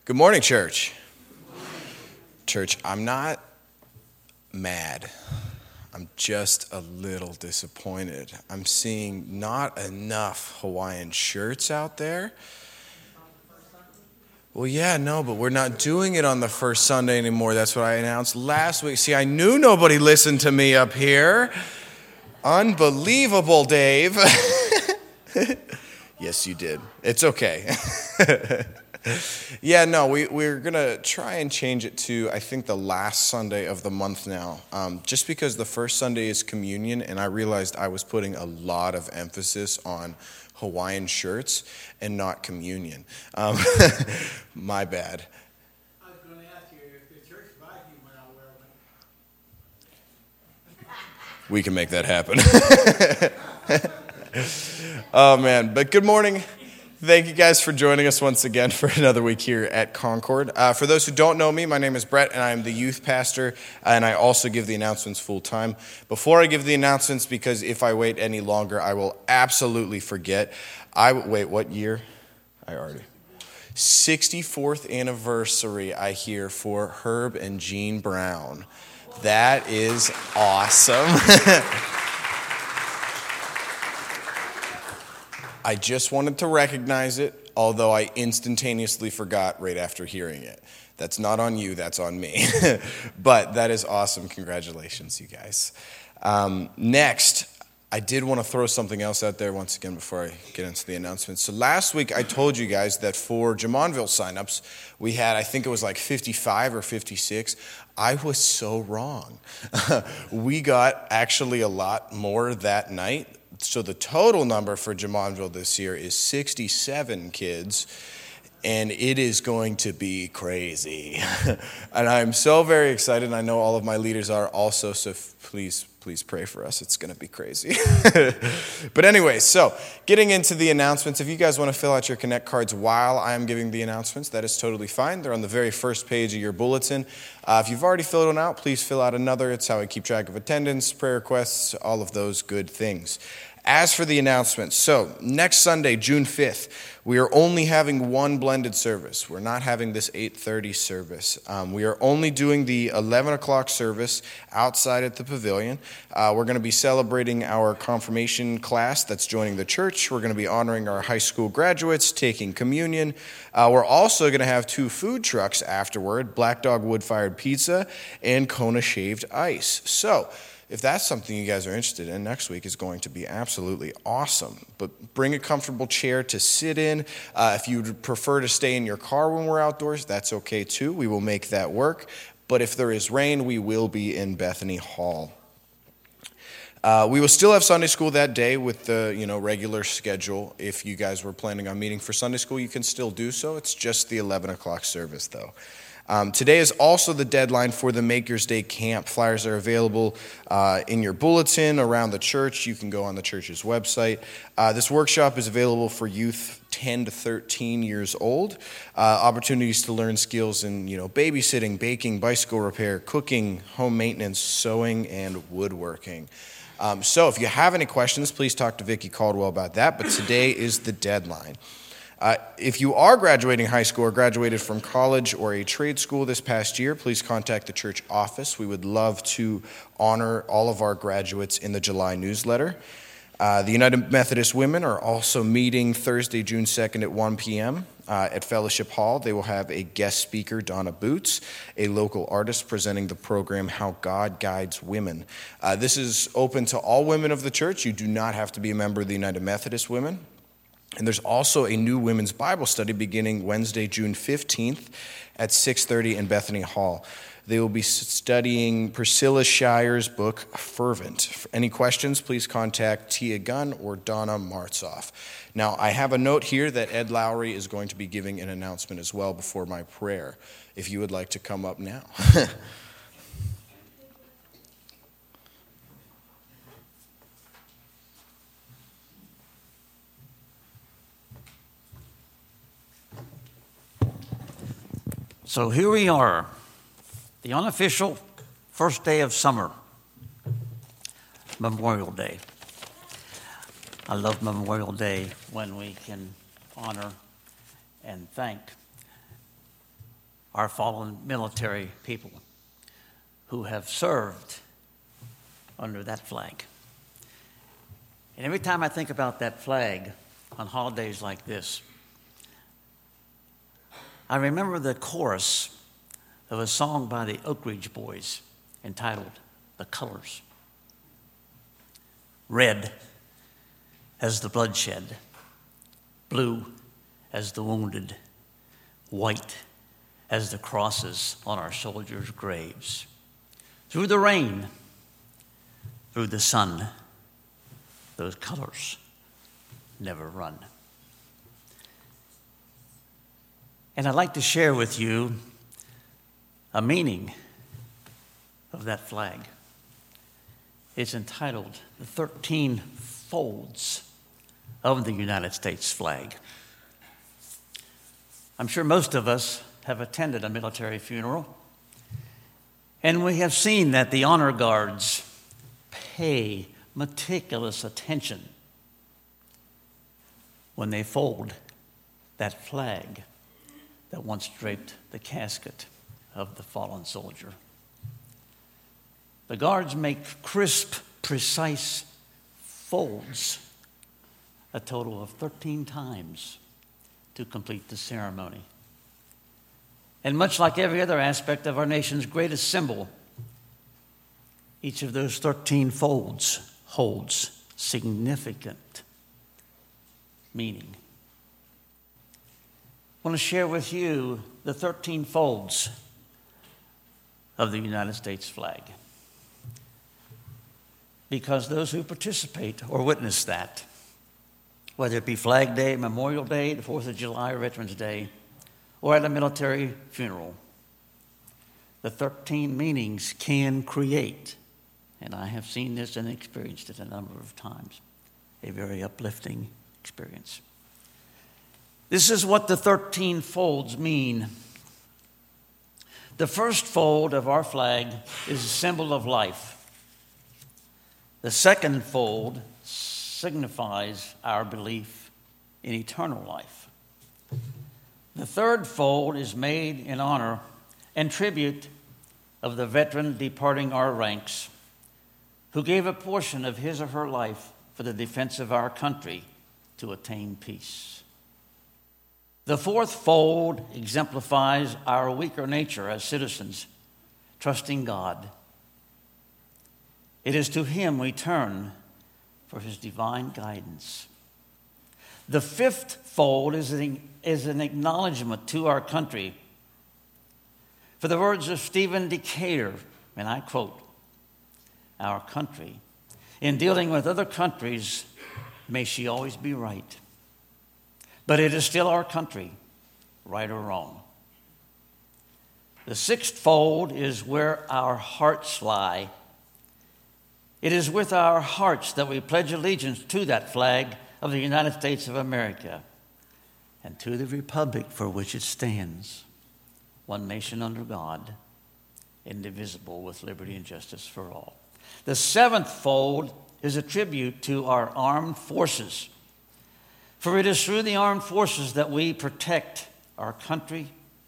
Good morning, church. Church, I'm not mad. I'm just a little disappointed. I'm seeing not enough Hawaiian shirts out there. Well, yeah, no, but we're not doing it on the first Sunday anymore. That's what I announced last week. See, I knew nobody listened to me up here. Unbelievable, Dave. Yes, you did. It's okay. Yeah, no, we're going to try and change it to, I think, the last Sunday of the month now, just because the first Sunday is communion, and I realized I was putting a lot of emphasis on Hawaiian shirts and not communion. My bad. I was going to ask you, if the church buys you one, I'll wear one. We can make that happen. Oh, man. But good morning. Thank you guys for joining us once again for another week here at Concord. For those who don't know me, my name is Brett, and I am the youth pastor, and I also give the announcements full time. Before I give the announcements, because if I wait any longer, I will absolutely forget. Wait, what year? 64th anniversary, I hear, for Herb and Jean Brown. That is awesome. I just wanted to recognize it, although I instantaneously forgot right after hearing it. That's not on you, that's on me. But that is awesome. Congratulations, you guys. Next, I did want to throw something else out there once again before I get into the announcements. So last week, I told you guys that for Jamonville signups, we had, I think it was like 55 or 56. I was so wrong. We got actually a lot more that night. So the total number for Jamonville this year is 67 kids, and it is going to be crazy. And I'm so very excited, and I know all of my leaders are also, so please pray for us. It's going to be crazy. But anyway, so getting into the announcements, if you guys want to fill out your Connect cards while I am giving the announcements, that is totally fine. They're on the very first page of your bulletin. If you've already filled one out, please fill out another. It's how I keep track of attendance, prayer requests, all of those good things. As for the announcements, so next Sunday, June 5th, we are only having one blended service. We're not having this 8:30 service. We are only doing the 11 o'clock service outside at the pavilion. We're going to be celebrating our confirmation class that's joining the church. We're going to be honoring our high school graduates, taking communion. We're also going to have 2 food trucks afterward, Black Dog Wood-Fired Pizza and Kona Shaved Ice. So if that's something you guys are interested in, next week is going to be absolutely awesome. But bring a comfortable chair to sit in. If you'd prefer to stay in your car when we're outdoors, that's okay too. We will make that work. But if there is rain, we will be in Bethany Hall. We will still have Sunday school that day with the regular schedule. If you guys were planning on meeting for Sunday school, you can still do so. It's just the 11 o'clock service though. Today is also the deadline for the Maker's Day Camp. Flyers are available in your bulletin around the church. You can go on the church's website. This workshop is available for youth 10 to 13 years old. Opportunities to learn skills in babysitting, baking, bicycle repair, cooking, home maintenance, sewing, and woodworking. So if you have any questions, please talk to Vicki Caldwell about that. But today is the deadline. If you are graduating high school or graduated from college or a trade school this past year, please contact the church office. We would love to honor all of our graduates in the July newsletter. The United Methodist Women are also meeting Thursday, June 2nd at 1 p.m. At Fellowship Hall. They will have a guest speaker, Donna Boots, a local artist presenting the program How God Guides Women. This is open to all women of the church. You do not have to be a member of the United Methodist Women. And there's also a new women's Bible study beginning Wednesday, June 15th at 6:30 in Bethany Hall. They will be studying Priscilla Shire's book, Fervent. For any questions, please contact Tia Gunn or Donna Martzoff. Now, I have a note here that Ed Lowry is going to be giving an announcement as well before my prayer, if you would like to come up now. So here we are, the unofficial first day of summer, Memorial Day. I love Memorial Day when we can honor and thank our fallen military people who have served under that flag. And every time I think about that flag on holidays like this, I remember the chorus of a song by the Oak Ridge Boys entitled "The Colors." Red as the bloodshed, blue as the wounded, white as the crosses on our soldiers' graves. Through the rain, through the sun, those colors never run. And I'd like to share with you a meaning of that flag. It's entitled "The 13 Folds of the United States Flag." I'm sure most of us have attended a military funeral, and we have seen that the honor guards pay meticulous attention when they fold that flag that once draped the casket of the fallen soldier. The guards make crisp, precise folds a total of 13 times to complete the ceremony. And much like every other aspect of our nation's greatest symbol, each of those 13 folds holds significant meaning. I want to share with you the 13 folds of the United States flag, because those who participate or witness that, whether it be Flag Day, Memorial Day, the 4th of July, or Veterans Day, or at a military funeral, the 13 meanings can create, and I have seen this and experienced it a number of times, a very uplifting experience. This is what the 13 folds mean. The first fold of our flag is a symbol of life. The second fold signifies our belief in eternal life. The third fold is made in honor and tribute of the veteran departing our ranks, who gave a portion of his or her life for the defense of our country to attain peace. The fourth fold exemplifies our weaker nature as citizens, trusting God. It is to Him we turn for His divine guidance. The fifth fold is an acknowledgement to our country for the words of Stephen Decatur, and I quote, "Our country, in dealing with other countries, may she always be right. But it is still our country, right or wrong." The sixth fold is where our hearts lie. It is with our hearts that we pledge allegiance to that flag of the United States of America and to the republic for which it stands, one nation under God, indivisible, with liberty and justice for all. The seventh fold is a tribute to our armed forces, for it is through the armed forces that we protect our country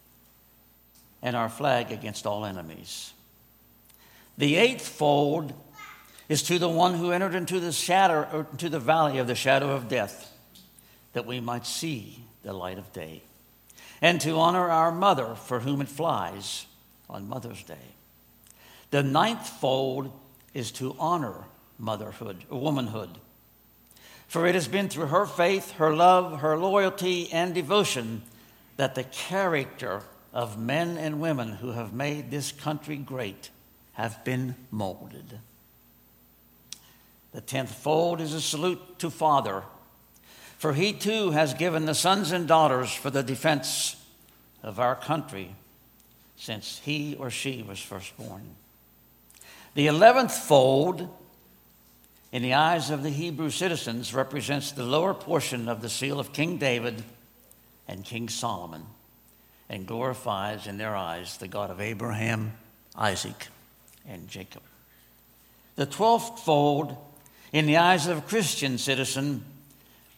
and our flag against all enemies. The eighth fold is to the one who entered into the valley of the shadow of death, that we might see the light of day, and to honor our mother for whom it flies on Mother's Day. The ninth fold is to honor motherhood or womanhood, for it has been through her faith, her love, her loyalty, and devotion that the character of men and women who have made this country great have been molded. The 10th fold is a salute to Father, for He too has given the sons and daughters for the defense of our country since he or she was first born. The 11th fold, in the eyes of the Hebrew citizens, represents the lower portion of the seal of King David and King Solomon, and glorifies in their eyes the God of Abraham, Isaac, and Jacob. The 12th fold, in the eyes of a Christian citizen,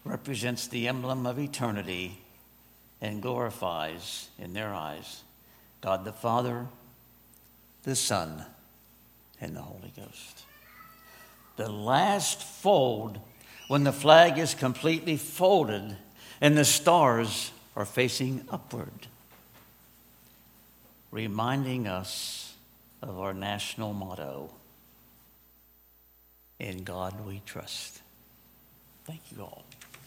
represents the emblem of eternity and glorifies in their eyes God the Father, the Son, and the Holy Ghost. The last fold, when the flag is completely folded and the stars are facing upward, reminding us of our national motto, "In God we trust." Thank you all.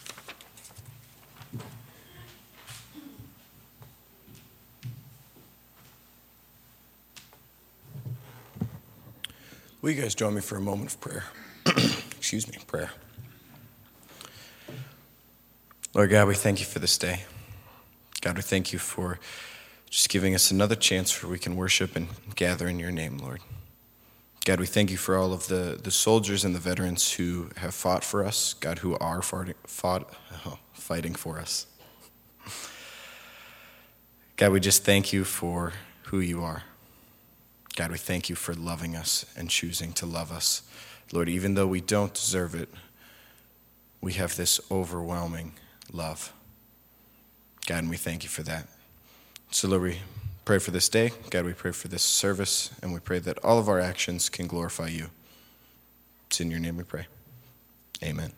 Will you guys join me for a moment of prayer? Excuse me, prayer. Lord God, we thank you for this day. God, we thank you for just giving us another chance where we can worship and gather in your name, Lord. God, we thank you for all of the soldiers and the veterans who have fought for us, God, who are fighting for us. God, we just thank you for who you are. God, we thank you for loving us and choosing to love us. Lord, even though we don't deserve it, we have this overwhelming love. God, and we thank you for that. So, Lord, we pray for this day. God, we pray for this service, and we pray that all of our actions can glorify you. It's in your name we pray. Amen.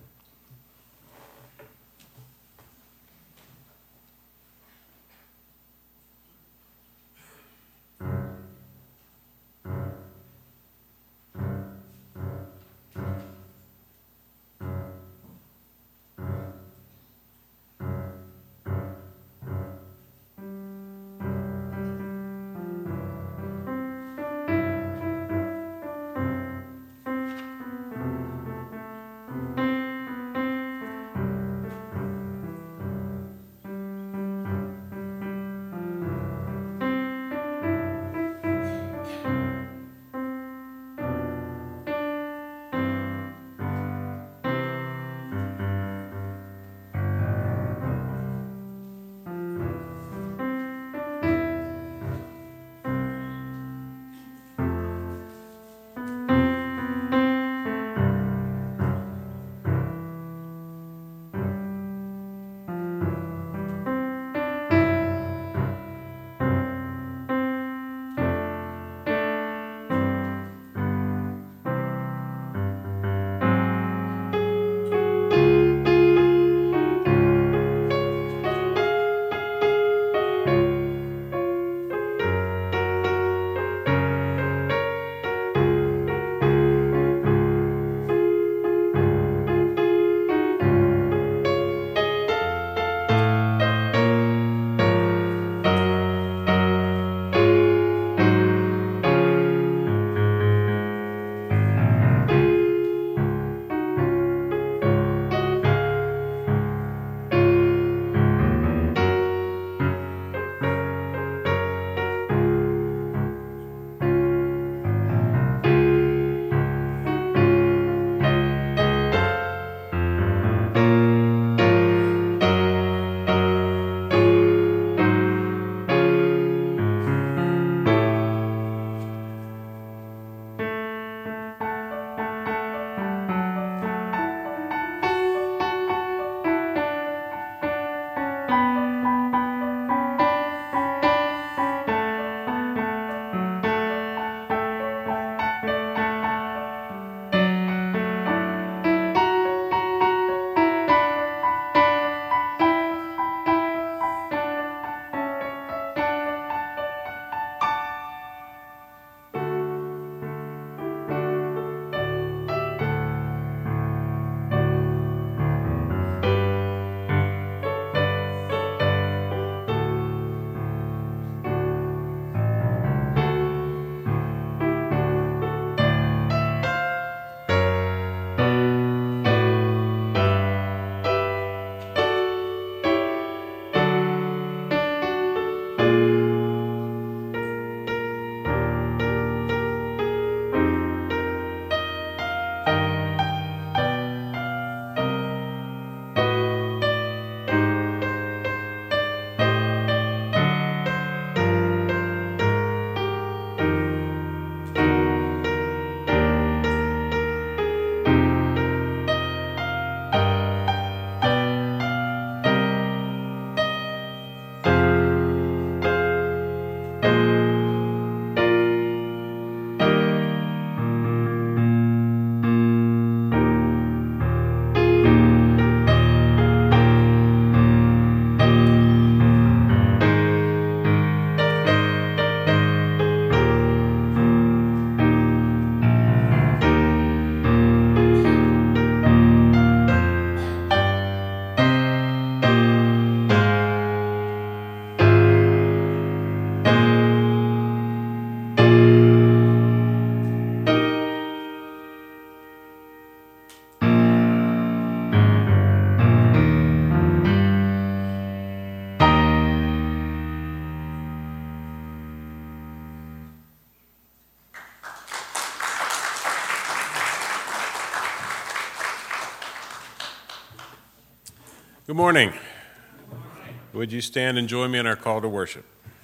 Good morning. Would you stand and join me in our call to worship?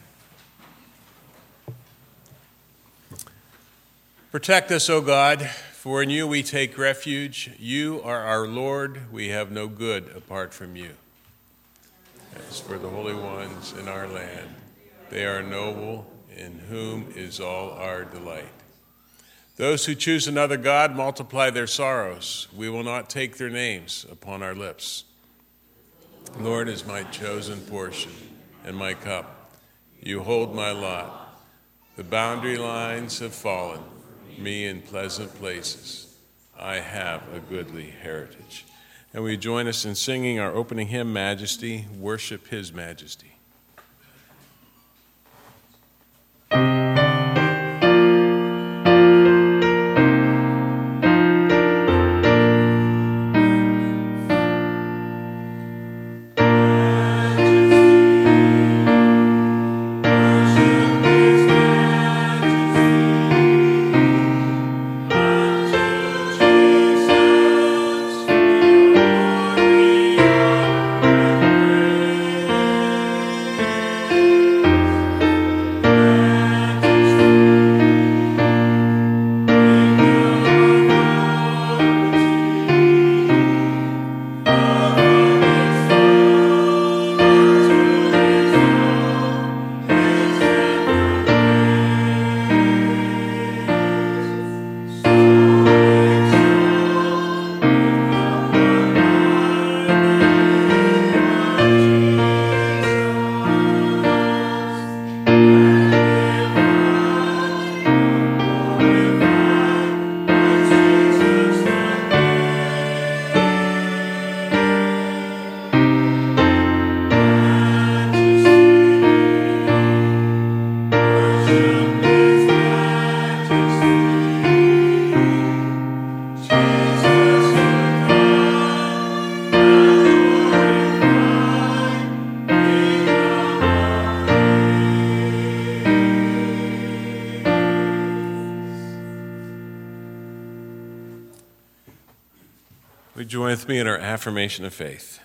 Protect us, O God, for in you we take refuge. You are our Lord. We have no good apart from you. As for the holy ones in our land, they are noble, in whom is all our delight. Those who choose another God multiply their sorrows. We will not take their names upon our lips. Lord is my chosen portion and my cup. You hold my lot. The boundary lines have fallen, me in pleasant places. I have a goodly heritage. And will you join us in singing our opening hymn, Majesty, worship his majesty. Join with me in our affirmation of faith.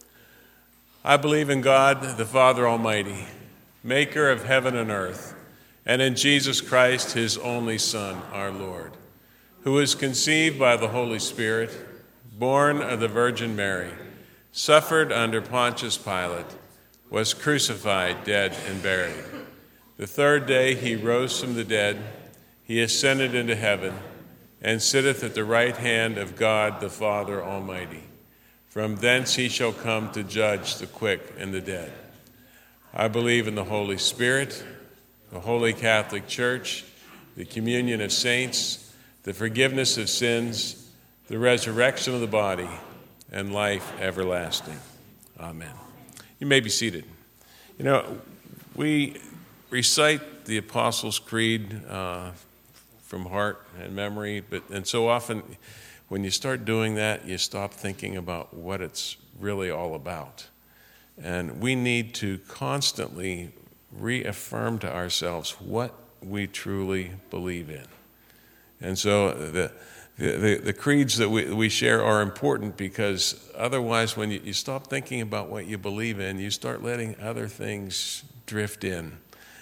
I believe in God, the Father Almighty, maker of heaven and earth, and in Jesus Christ, his only Son, our Lord, who was conceived by the Holy Spirit, born of the Virgin Mary, suffered under Pontius Pilate, was crucified, dead, and buried. The third day he rose from the dead, he ascended into heaven, and sitteth at the right hand of God the Father Almighty. From thence he shall come to judge the quick and the dead. I believe in the Holy Spirit, the Holy Catholic Church, the communion of saints, the forgiveness of sins, the resurrection of the body, and life everlasting. Amen. You may be seated. You know, we recite the Apostles' Creed from heart and memory, and so often when you start doing that, you stop thinking about what it's really all about. And we need to constantly reaffirm to ourselves what we truly believe in. And so the creeds that we share are important, because otherwise when you stop thinking about what you believe in, you start letting other things drift in,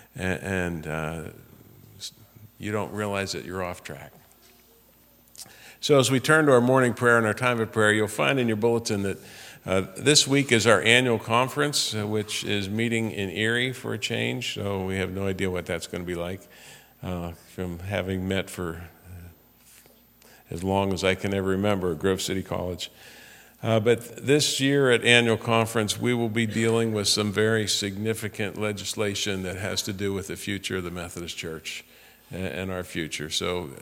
and you don't realize that you're off track. So as we turn to our morning prayer and our time of prayer, you'll find in your bulletin that this week is our annual conference, which is meeting in Erie for a change. So we have no idea what that's going to be like, from having met for as long as I can ever remember at Grove City College. But this year at annual conference, we will be dealing with some very significant legislation that has to do with the future of the Methodist Church and our future. So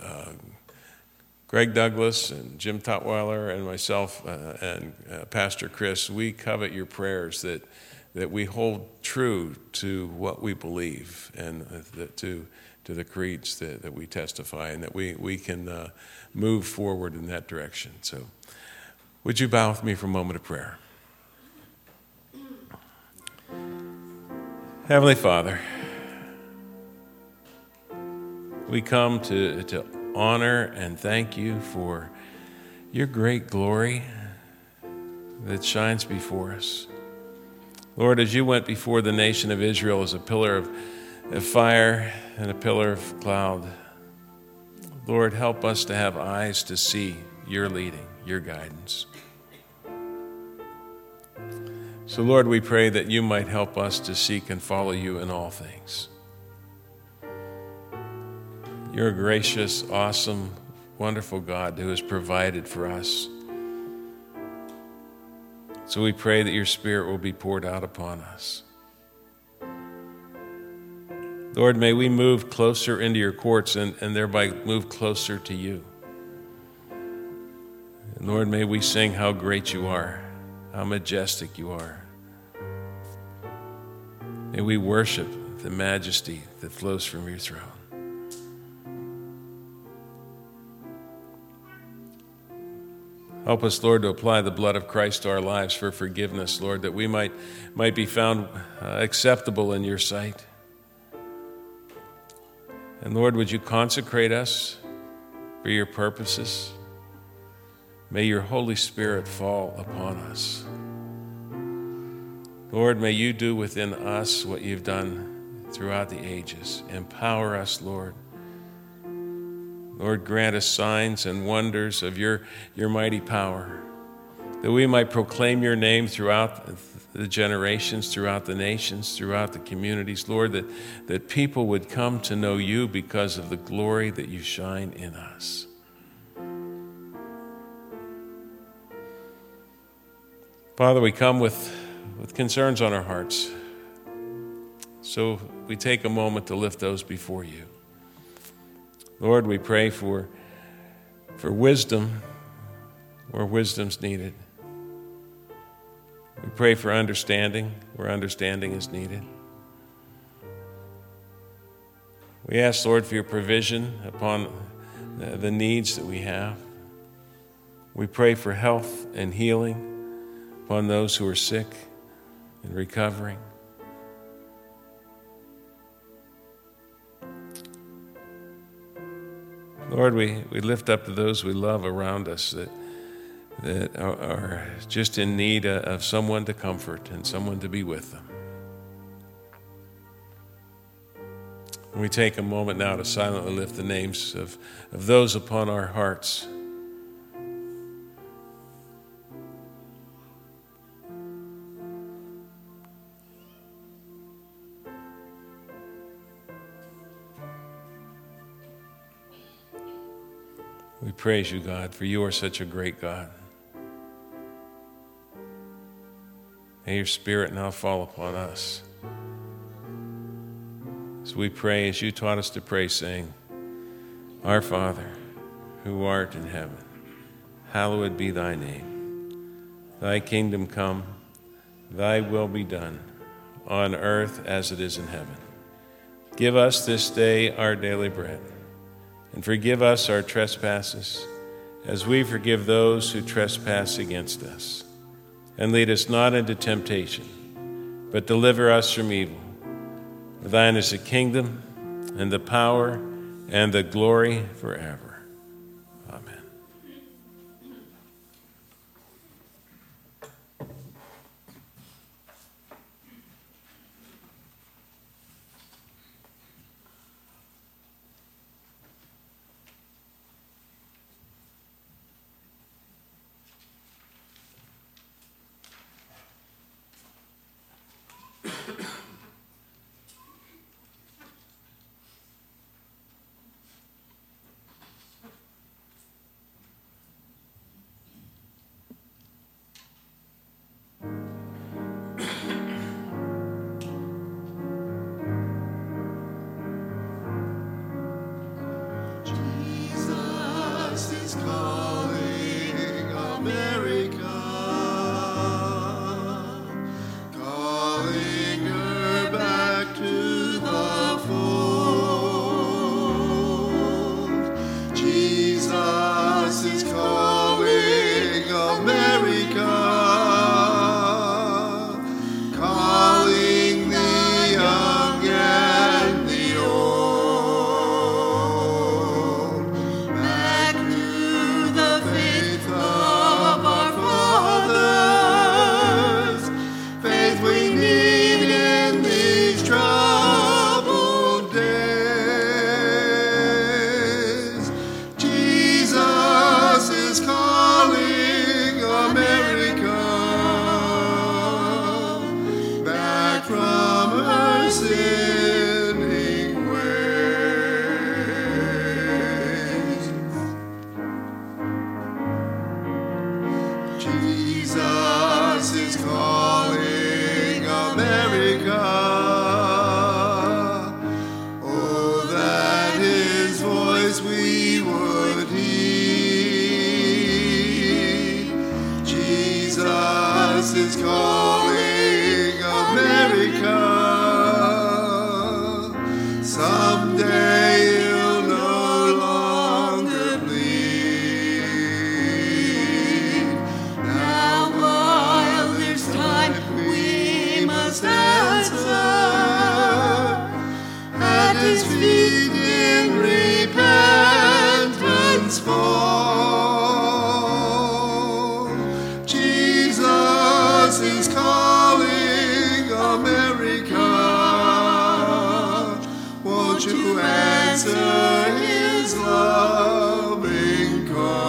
Greg Douglas and Jim Tutwiler and myself and Pastor Chris, we covet your prayers that we hold true to what we believe, and to the creeds that we testify, and that we can move forward in that direction. So would you bow with me for a moment of prayer? Heavenly Father, we come to honor and thank you for your great glory that shines before us. Lord, as you went before the nation of Israel as a pillar of fire and a pillar of cloud, Lord, help us to have eyes to see your leading, your guidance. So, Lord, we pray that you might help us to seek and follow you in all things. You're a gracious, awesome, wonderful God who has provided for us. So we pray that your Spirit will be poured out upon us. Lord, may we move closer into your courts and thereby move closer to you. And Lord, may we sing how great you are, how majestic you are. May we worship the majesty that flows from your throne. Help us, Lord, to apply the blood of Christ to our lives for forgiveness, Lord, that we might be found acceptable in your sight. And Lord, would you consecrate us for your purposes? May your Holy Spirit fall upon us. Lord, may you do within us what you've done throughout the ages. Empower us, Lord. Lord, grant us signs and wonders of your mighty power, that we might proclaim your name throughout the generations, throughout the nations, throughout the communities. Lord, that people would come to know you because of the glory that you shine in us. Father, we come with concerns on our hearts, so we take a moment to lift those before you. Lord, we pray for wisdom where wisdom's needed. We pray for understanding where understanding is needed. We ask, Lord, for your provision upon the needs that we have. We pray for health and healing upon those who are sick and recovering. Lord, we lift up to those we love around us that are just in need of someone to comfort and someone to be with them. We take a moment now to silently lift the names of those upon our hearts. We praise you, God, for you are such a great God. May your Spirit now fall upon us. So we pray as you taught us to pray, saying, Our Father, who art in heaven, hallowed be thy name. Thy kingdom come, thy will be done, on earth as it is in heaven. Give us this day our daily bread, and forgive us our trespasses, as we forgive those who trespass against us. And lead us not into temptation, but deliver us from evil. For thine is the kingdom, and the power, and the glory forever. Amen. calling America. Someday you'll no longer bleed. Now while there's time, we must answer at his feet in repentance fall. Jesus is calling America. Won't you answer his loving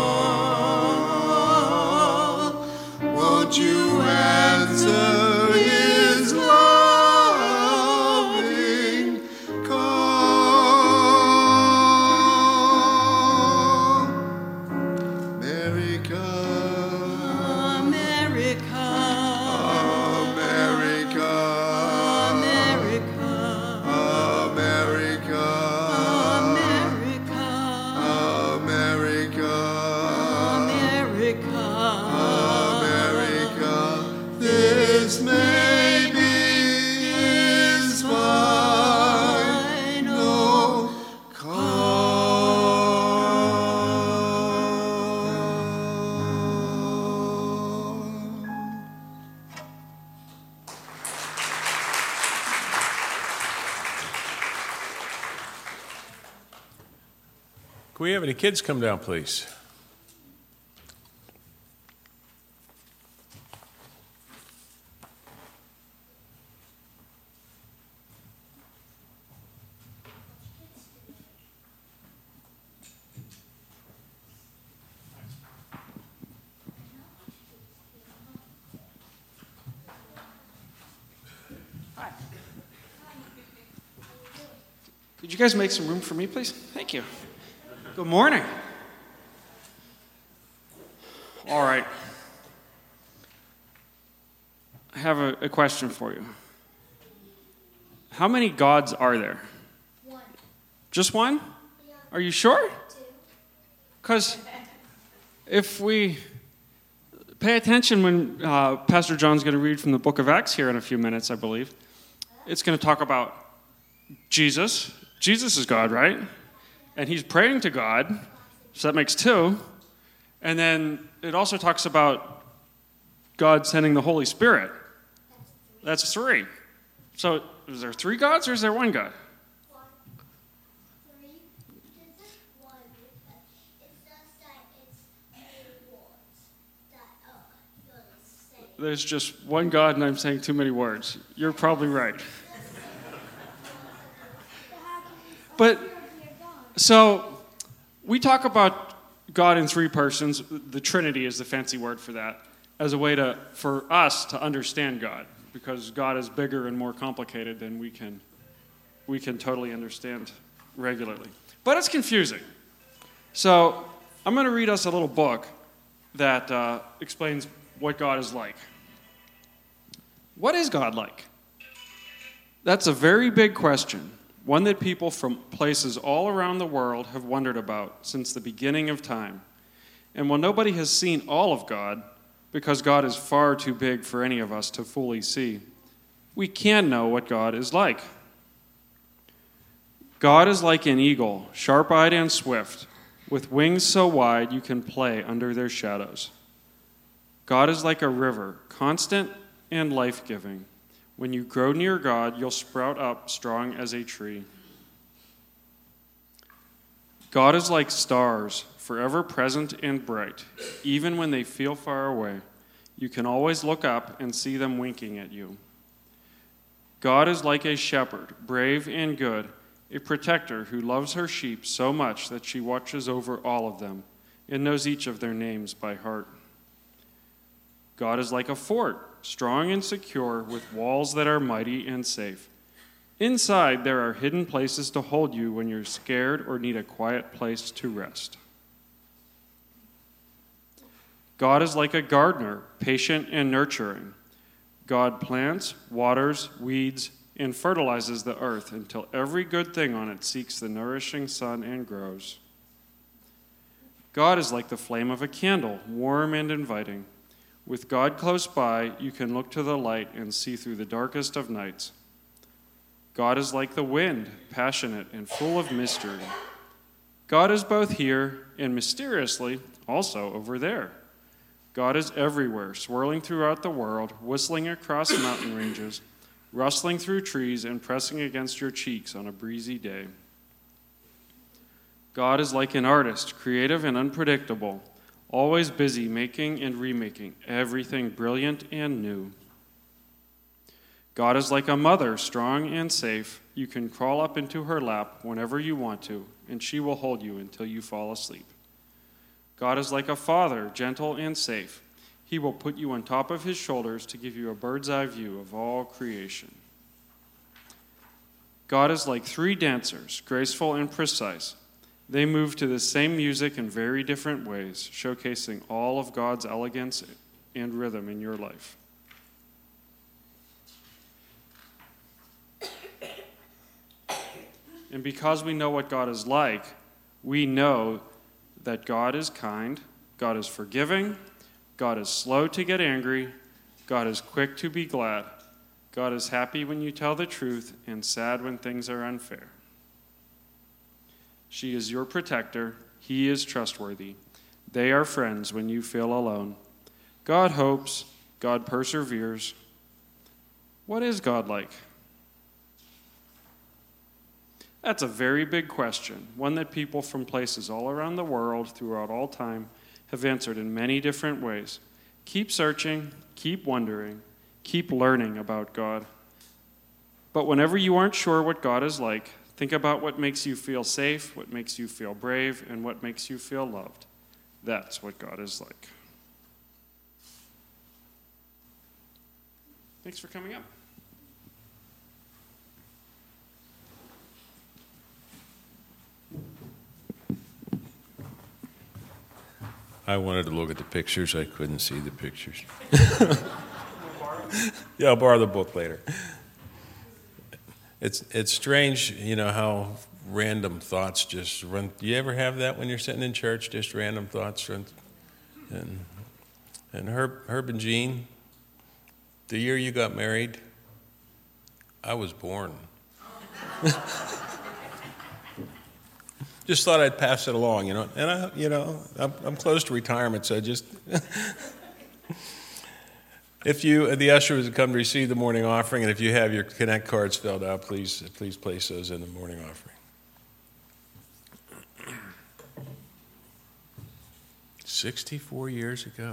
call? Won't you answer his loving call? America, America, America, America, America, America, America, America. America. This may be his final call. Can we have any kids come down, please? Could you guys make some room for me, please? Thank you. Good morning. All right. I have a question for you. How many gods are there? One. Just one? Yeah. Are you sure? Two. Because if we pay attention when Pastor John's going to read from the book of Acts here in a few minutes, I believe, it's going to talk about Jesus. Jesus is God, right? And he's praying to God, so that makes two. And then it also talks about God sending the Holy Spirit. That's three. So is there three gods or is there one God? One. Three. It's just one. It's just that it's many words that you're saying. There's just one God and I'm saying too many words. You're probably right. But, so, we talk about God in three persons. The Trinity is the fancy word for that, as a way for us to understand God, because God is bigger and more complicated than we can totally understand regularly. But it's confusing. So, I'm going to read us a little book that explains what God is like. What is God like? That's a very big question. One that people from places all around the world have wondered about since the beginning of time. And while nobody has seen all of God, because God is far too big for any of us to fully see, we can know what God is like. God is like an eagle, sharp-eyed and swift, with wings so wide you can play under their shadows. God is like a river, constant and life-giving. When you grow near God, you'll sprout up strong as a tree. God is like stars, forever present and bright. Even when they feel far away, you can always look up and see them winking at you. God is like a shepherd, brave and good, a protector who loves her sheep so much that she watches over all of them and knows each of their names by heart. God is like a fort, strong and secure, with walls that are mighty and safe. Inside, there are hidden places to hold you when you're scared or need a quiet place to rest. God is like a gardener, patient and nurturing. God plants, waters, weeds, and fertilizes the earth until every good thing on it seeks the nourishing sun and grows. God is like the flame of a candle, warm and inviting. With God close by, you can look to the light and see through the darkest of nights. God is like the wind, passionate and full of mystery. God is both here and mysteriously also over there. God is everywhere, swirling throughout the world, whistling across mountain ranges, rustling through trees, and pressing against your cheeks on a breezy day. God is like an artist, creative and unpredictable, always busy making and remaking everything brilliant and new. God is like a mother, strong and safe. You can crawl up into her lap whenever you want to, and she will hold you until you fall asleep. God is like a father, gentle and safe. He will put you on top of his shoulders to give you a bird's eye view of all creation. God is like three dancers, graceful and precise. They move to the same music in very different ways, showcasing all of God's elegance and rhythm in your life. And because we know what God is like, we know that God is kind, God is forgiving, God is slow to get angry, God is quick to be glad, God is happy when you tell the truth and sad when things are unfair. She is your protector, he is trustworthy. They are friends when you feel alone. God hopes, God perseveres. What is God like? That's a very big question, one that people from places all around the world throughout all time have answered in many different ways. Keep searching, keep wondering, keep learning about God. But whenever you aren't sure what God is like, think about what makes you feel safe, what makes you feel brave, and what makes you feel loved. That's what God is like. Thanks for coming up. I wanted to look at the pictures. I couldn't see the pictures. Yeah, I'll borrow the book later. It's strange, how random thoughts just run. Do you ever have that when you're sitting in church? Just random thoughts run. And Herb and Jean, the year you got married, I was born. Just thought I'd pass it along, And I'm close to retirement, so just if the ushers would come to receive the morning offering, and if you have your Connect cards filled out, please place those in the morning offering. 64 years ago.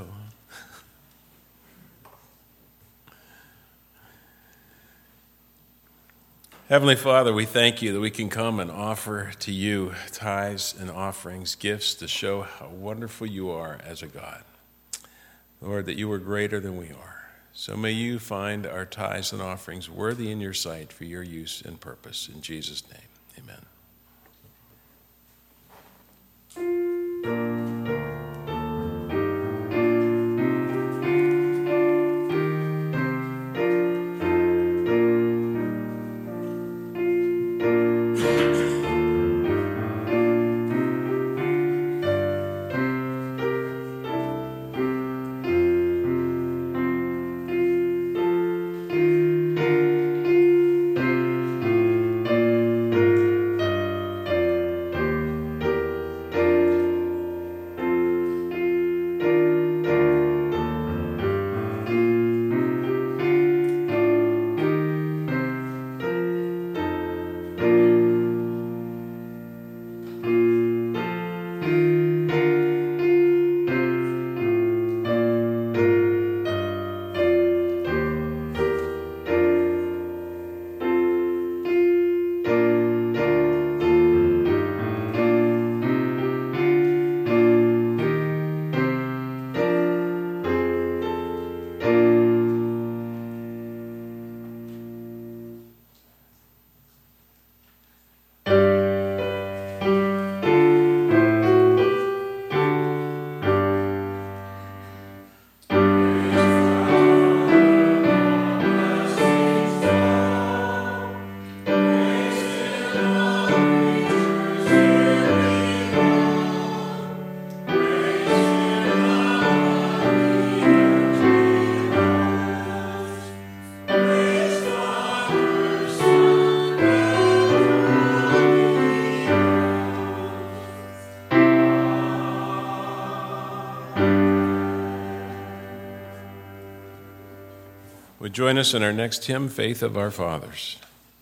Heavenly Father, we thank you that we can come and offer to you tithes and offerings, gifts to show how wonderful you are as a God. Lord, that you are greater than we are. So may you find our tithes and offerings worthy in your sight for your use and purpose. In Jesus' name, amen. would join us in our next hymn, Faith of Our Fathers.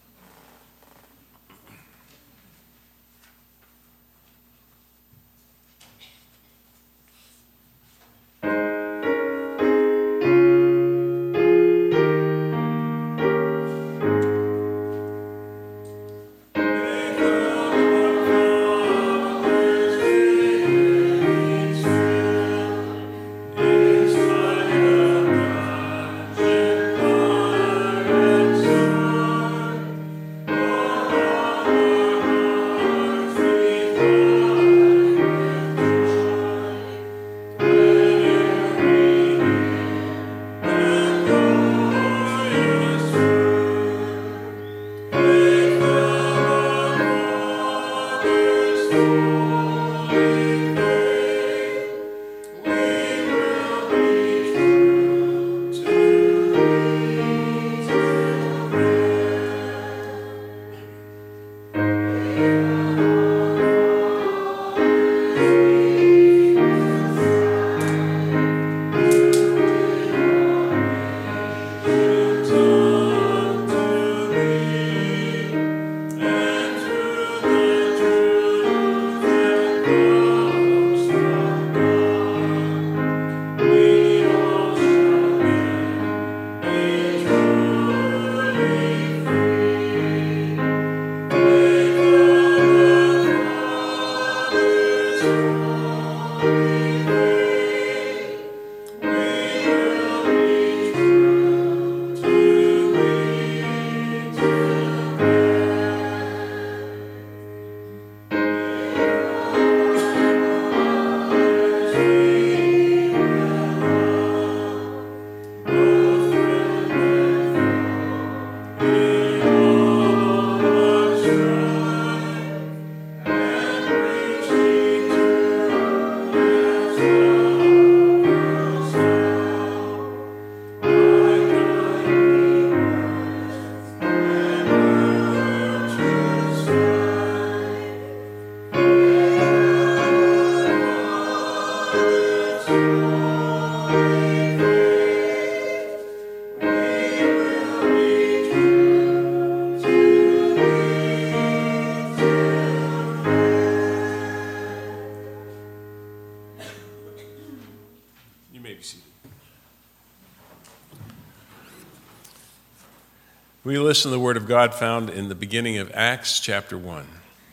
We listen to the word of God found in the beginning of Acts chapter 1.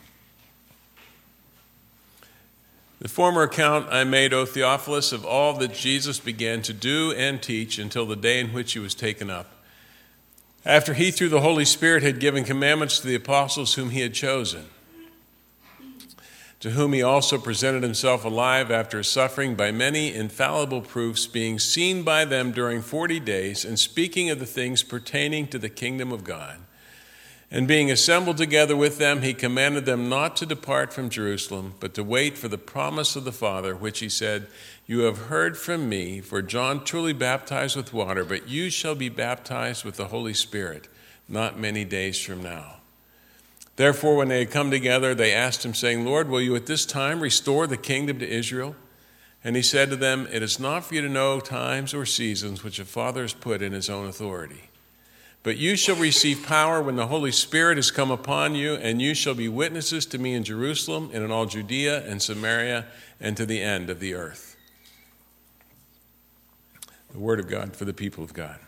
The former account I made, O Theophilus, of all that Jesus began to do and teach until the day in which he was taken up, after he, through the Holy Spirit, had given commandments to the apostles whom he had chosen, to whom he also presented himself alive after his suffering by many infallible proofs, being seen by them during 40 days, and speaking of the things pertaining to the kingdom of God. And being assembled together with them, he commanded them not to depart from Jerusalem, but to wait for the promise of the Father, which he said, "You have heard from me, for John truly baptized with water, but you shall be baptized with the Holy Spirit not many days from now." Therefore, when they had come together, they asked him, saying, "Lord, will you at this time restore the kingdom to Israel?" And he said to them, "It is not for you to know times or seasons which the Father has put in his own authority. But you shall receive power when the Holy Spirit has come upon you, and you shall be witnesses to me in Jerusalem and in all Judea and Samaria and to the end of the earth." The word of God for the people of God.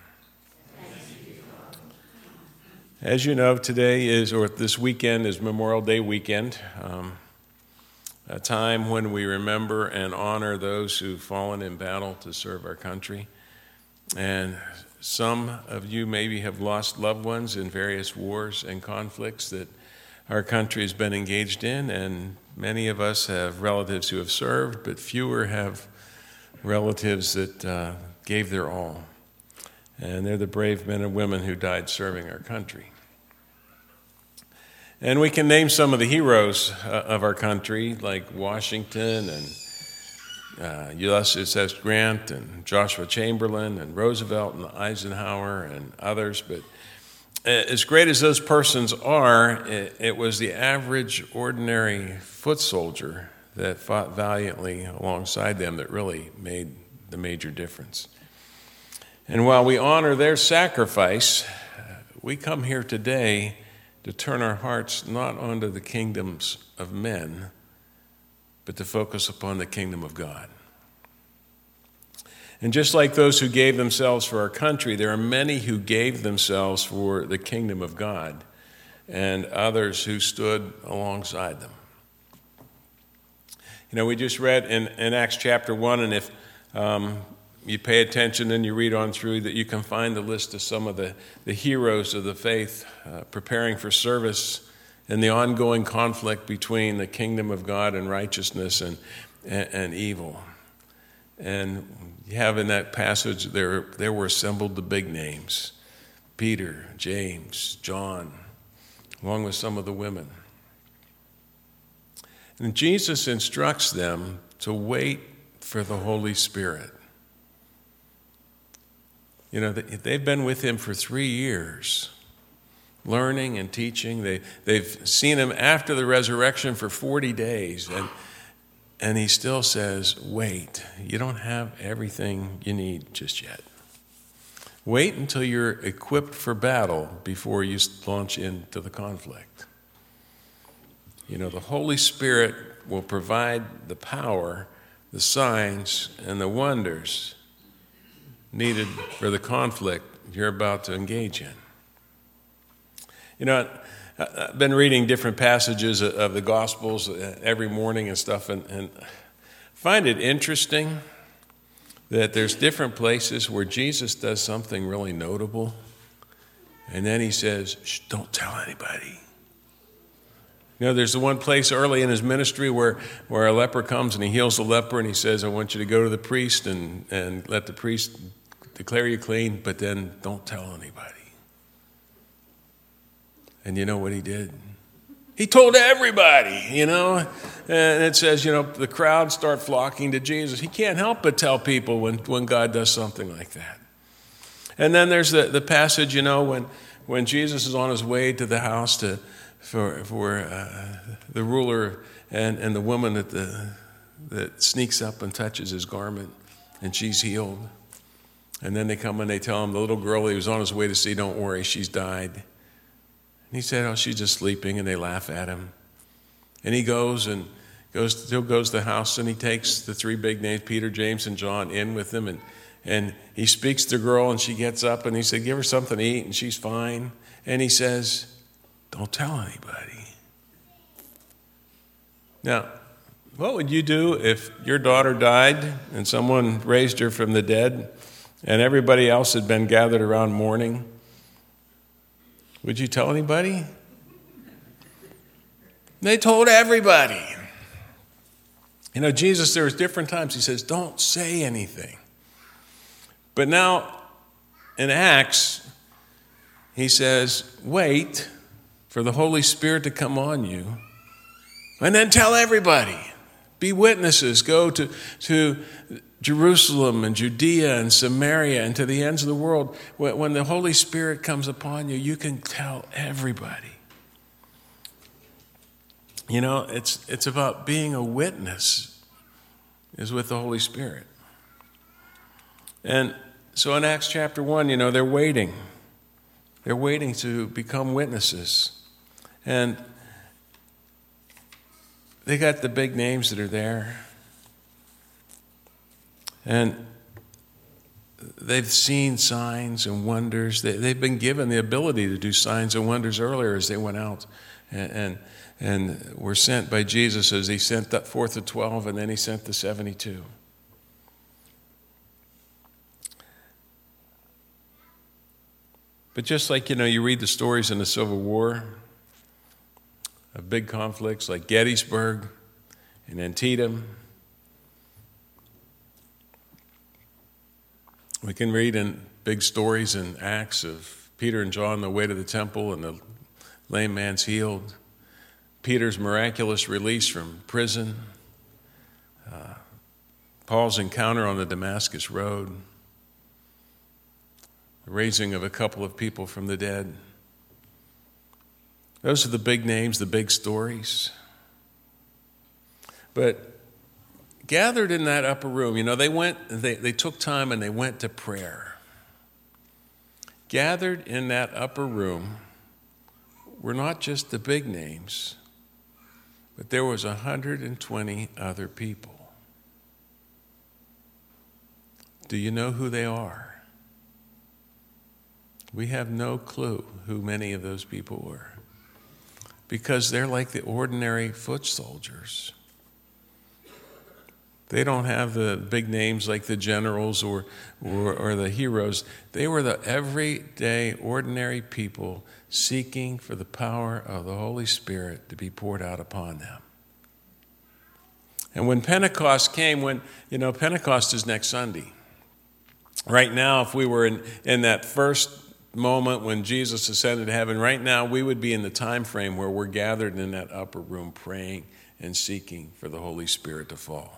As you know, this weekend is Memorial Day weekend, a time when we remember and honor those who've fallen in battle to serve our country. And some of you maybe have lost loved ones in various wars and conflicts that our country has been engaged in, and many of us have relatives who have served, but fewer have relatives that gave their all. And they're the brave men and women who died serving our country. And we can name some of the heroes of our country, like Washington and Ulysses S. Grant and Joshua Chamberlain and Roosevelt and Eisenhower and others. But as great as those persons are, it was the average, ordinary foot soldier that fought valiantly alongside them that really made the major difference. And while we honor their sacrifice, we come here today to turn our hearts not onto the kingdoms of men, but to focus upon the kingdom of God. And just like those who gave themselves for our country, there are many who gave themselves for the kingdom of God, and others who stood alongside them. You know, we just read in Acts chapter 1, and if you pay attention and you read on through, that you can find the list of some of the heroes of the faith preparing for service in the ongoing conflict between the kingdom of God and righteousness and evil. And you have in that passage, there were assembled the big names: Peter, James, John, along with some of the women. And Jesus instructs them to wait for the Holy Spirit. You know, they've been with him for 3 years, learning and teaching. They've seen him after the resurrection for 40 days, and he still says, wait, you don't have everything you need just yet. Wait until you're equipped for battle before you launch into the conflict. You know, the Holy Spirit will provide the power, the signs, and the wonders needed for the conflict you're about to engage in. You know, I've been reading different passages of the Gospels every morning and stuff, and find it interesting that there's different places where Jesus does something really notable, and then he says, shh, don't tell anybody. You know, there's the one place early in his ministry where a leper comes and he heals the leper, and he says, I want you to go to the priest and let the priest declare you clean, but then don't tell anybody. And you know what he did? He told everybody, you know. And it says, you know, the crowd start flocking to Jesus. He can't help but tell people when God does something like that. And then there's the passage, you know, when Jesus is on his way to the house for the ruler and the woman that sneaks up and touches his garment, and she's healed. And then they come and they tell him, the little girl he was on his way to see, don't worry, she's died. And he said, oh, she's just sleeping, and they laugh at him. And he goes to the house, and he takes the 3 big names, Peter, James, and John, in with him, and he speaks to the girl, and she gets up, and he said, give her something to eat, and she's fine. And he says, don't tell anybody. Now, what would you do if your daughter died and someone raised her from the dead and everybody else had been gathered around mourning? Would you tell anybody? They told everybody. You know, Jesus, there was different times he says, don't say anything. But now in Acts, he says, wait for the Holy Spirit to come on you, and then tell everybody. Be witnesses. Go to Jerusalem and Judea and Samaria and to the ends of the world. When the Holy Spirit comes upon you, you can tell everybody. You know, it's about being a witness, is with the Holy Spirit. And so in Acts chapter 1, you know, they're waiting. They're waiting to become witnesses. And they got the big names that are there. And they've seen signs and wonders. They've been given the ability to do signs and wonders earlier as they went out and were sent by Jesus as he sent forth the 12, and then he sent the 72. But just like, you know, you read the stories in the Civil War of big conflicts like Gettysburg and Antietam, we can read in big stories in Acts of Peter and John on the way to the temple and the lame man's healed, Peter's miraculous release from prison, Paul's encounter on the Damascus Road, the raising of a couple of people from the dead. Those are the big names, the big stories. But gathered in that upper room, you know, they took time and they went to prayer. gathered in that upper room were not just the big names, but there was 120 other people. Do you know who they are? We have no clue who many of those people were, because they're like the ordinary foot soldiers. They don't have the big names like the generals or the heroes. They were the everyday, ordinary people seeking for the power of the Holy Spirit to be poured out upon them. And when Pentecost came, Pentecost is next Sunday. Right now, if we were in that first moment when Jesus ascended to heaven, right now we would be in the time frame where we're gathered in that upper room praying and seeking for the Holy Spirit to fall.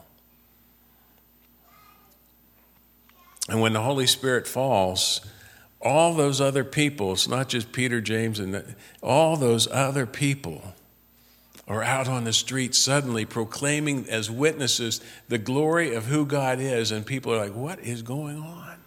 And when the Holy Spirit falls, all those other people, it's not just Peter, James, and all those other people are out on the street suddenly proclaiming as witnesses the glory of who God is, and people are like, what is going on?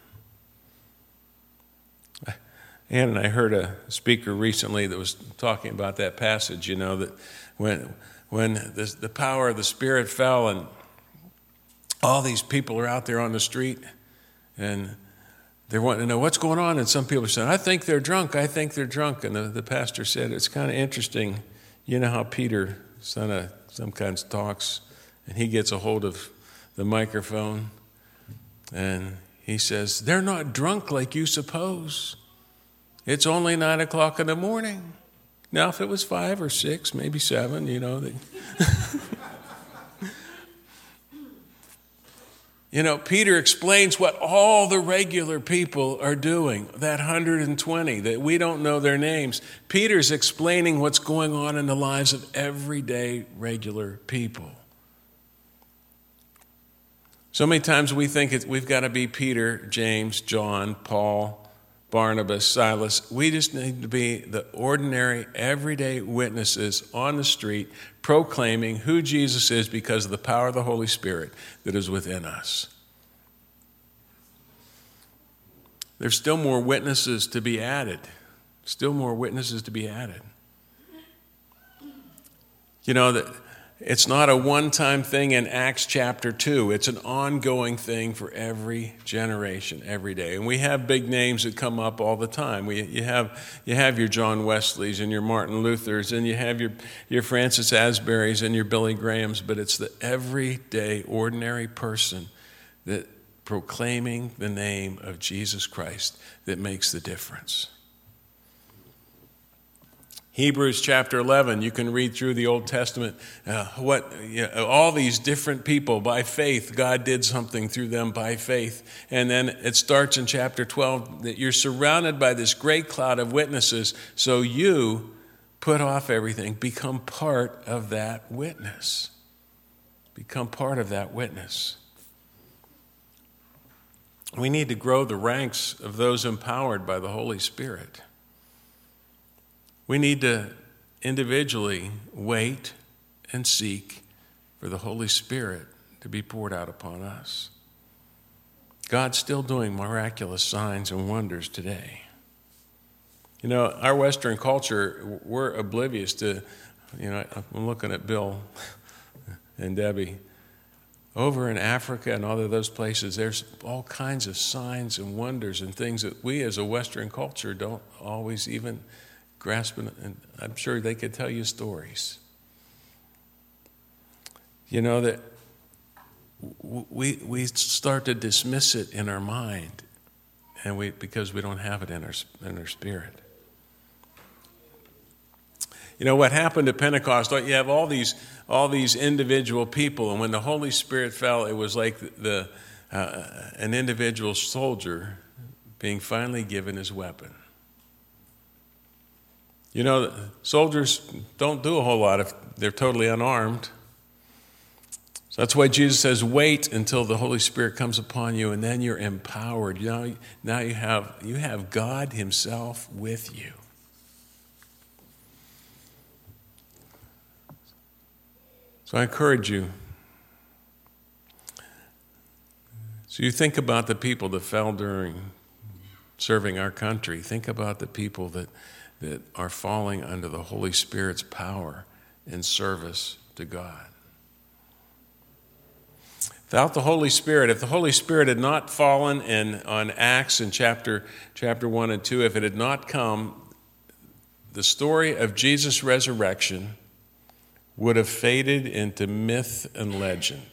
Ann and I heard a speaker recently that was talking about that passage, that when the power of the Spirit fell and all these people are out there on the street, and they're wanting to know what's going on. And some people are saying, I think they're drunk. And the pastor said, it's kind of interesting. You know how Peter, sometimes talks, and he gets a hold of the microphone, and he says, they're not drunk like you suppose. It's only 9 o'clock in the morning. Now, if it was 5 or 6, maybe 7, Peter explains what all the regular people are doing, that 120, that we don't know their names. Peter's explaining what's going on in the lives of everyday, regular people. So many times we think we've got to be Peter, James, John, Paul, Barnabas, Silas. We just need to be the ordinary, everyday witnesses on the street proclaiming who Jesus is because of the power of the Holy Spirit that is within us. There's still more witnesses to be added. That it's not a one-time thing in Acts chapter 2. It's an ongoing thing for every generation, every day. And we have big names that come up all the time. You have your John Wesleys and your Martin Luthers, and you have your Francis Asburys and your Billy Grahams, but it's the everyday, ordinary person that proclaiming the name of Jesus Christ that makes the difference. Hebrews chapter 11, you can read through the Old Testament, all these different people, by faith, God did something through them by faith. And then it starts in chapter 12 that you're surrounded by this great cloud of witnesses, so you put off everything, become part of that witness. We need to grow the ranks of those empowered by the Holy Spirit. We need to individually wait and seek for the Holy Spirit to be poured out upon us. God's still doing miraculous signs and wonders today. Our Western culture, we're oblivious to, I'm looking at Bill and Debbie. Over in Africa and all of those places, there's all kinds of signs and wonders and things that we as a Western culture don't always even grasp, and I'm sure they could tell you stories. That we start to dismiss it in our mind, and because we don't have it in our spirit. What happened at Pentecost? You have all these individual people, and when the Holy Spirit fell, it was like an individual soldier being finally given his weapon. Soldiers don't do a whole lot if they're totally unarmed. So that's why Jesus says, wait until the Holy Spirit comes upon you, and then you're empowered. Now you have God Himself with you. So I encourage you. So you think about the people that fell during serving our country. Think about the people that are falling under the Holy Spirit's power in service to God. Without the Holy Spirit, if the Holy Spirit had not fallen on Acts in chapter 1 and 2, if it had not come, the story of Jesus' resurrection would have faded into myth and legend.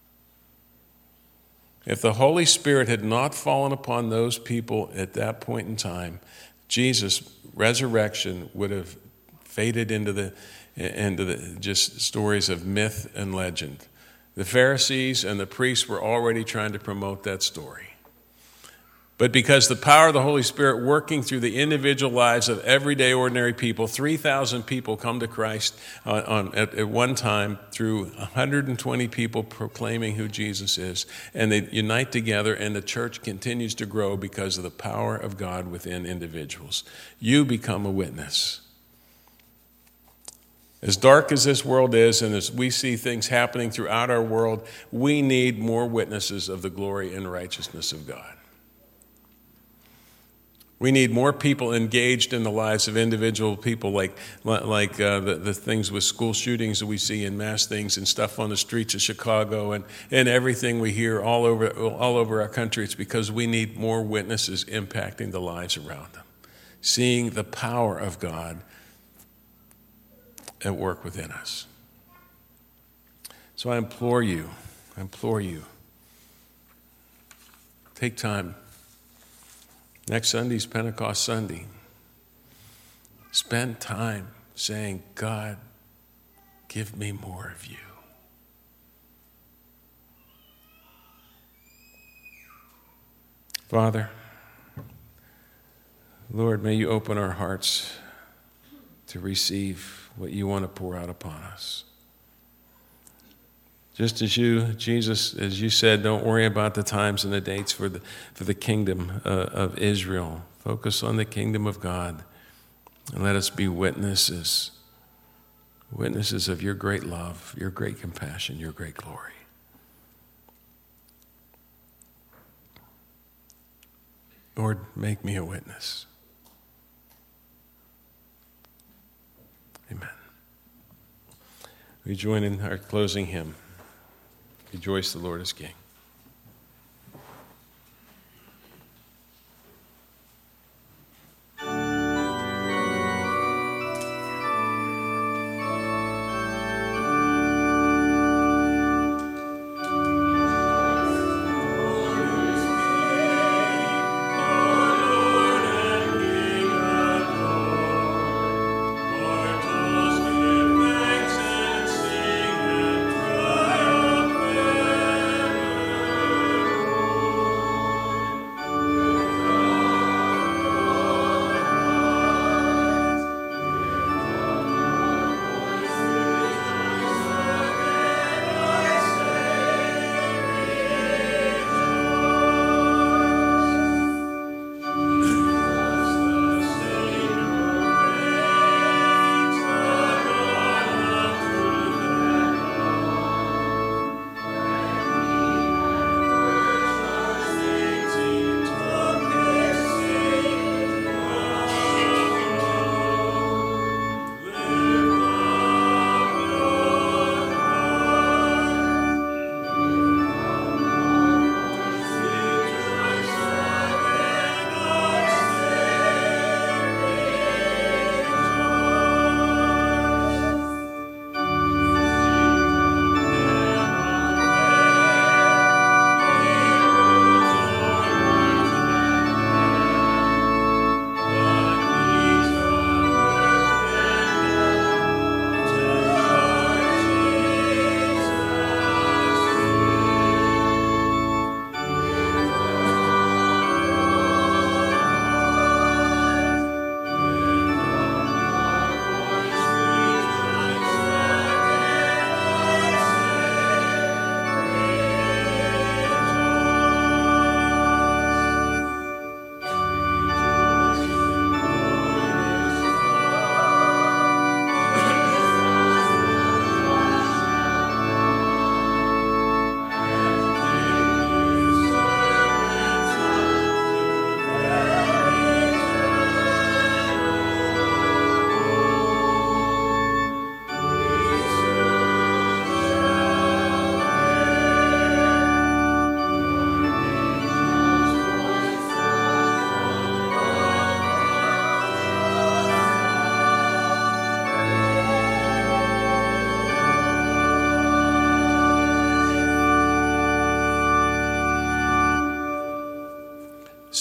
If the Holy Spirit had not fallen upon those people at that point in time, Jesus' resurrection would have faded into the just stories of myth and legend. The Pharisees and the priests were already trying to promote that story. But because the power of the Holy Spirit working through the individual lives of everyday ordinary people, 3,000 people come to Christ at one time through 120 people proclaiming who Jesus is. And they unite together, and the church continues to grow because of the power of God within individuals. You become a witness. As dark as this world is, and as we see things happening throughout our world, we need more witnesses of the glory and righteousness of God. We need more people engaged in the lives of individual people, like the things with school shootings that we see and mass things and stuff on the streets of Chicago and everything we hear all over our country. It's because we need more witnesses impacting the lives around them, seeing the power of God at work within us. So I implore you, take time. Next Sunday's Pentecost Sunday. Spend time saying, God, give me more of you. Father, Lord, may you open our hearts to receive what you want to pour out upon us. Just as you, Jesus, as you said, don't worry about the times and the dates for the kingdom of Israel. Focus on the kingdom of God, and let us be witnesses of your great love, your great compassion, your great glory. Lord, make me a witness. Amen. We join in our closing hymn. Rejoice, the Lord is King. Thanks and sing and triumph.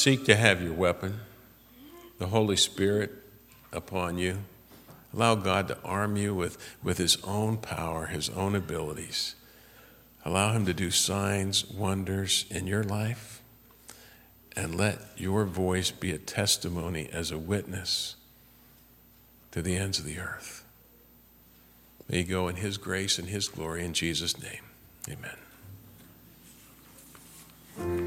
seek to have your weapon, the Holy Spirit, upon you. Allow God to arm you with his own power, his own abilities. Allow him to do signs, wonders in your life, and let your voice be a testimony as a witness to the ends of the earth. May you go in his grace and his glory in Jesus' name. Amen.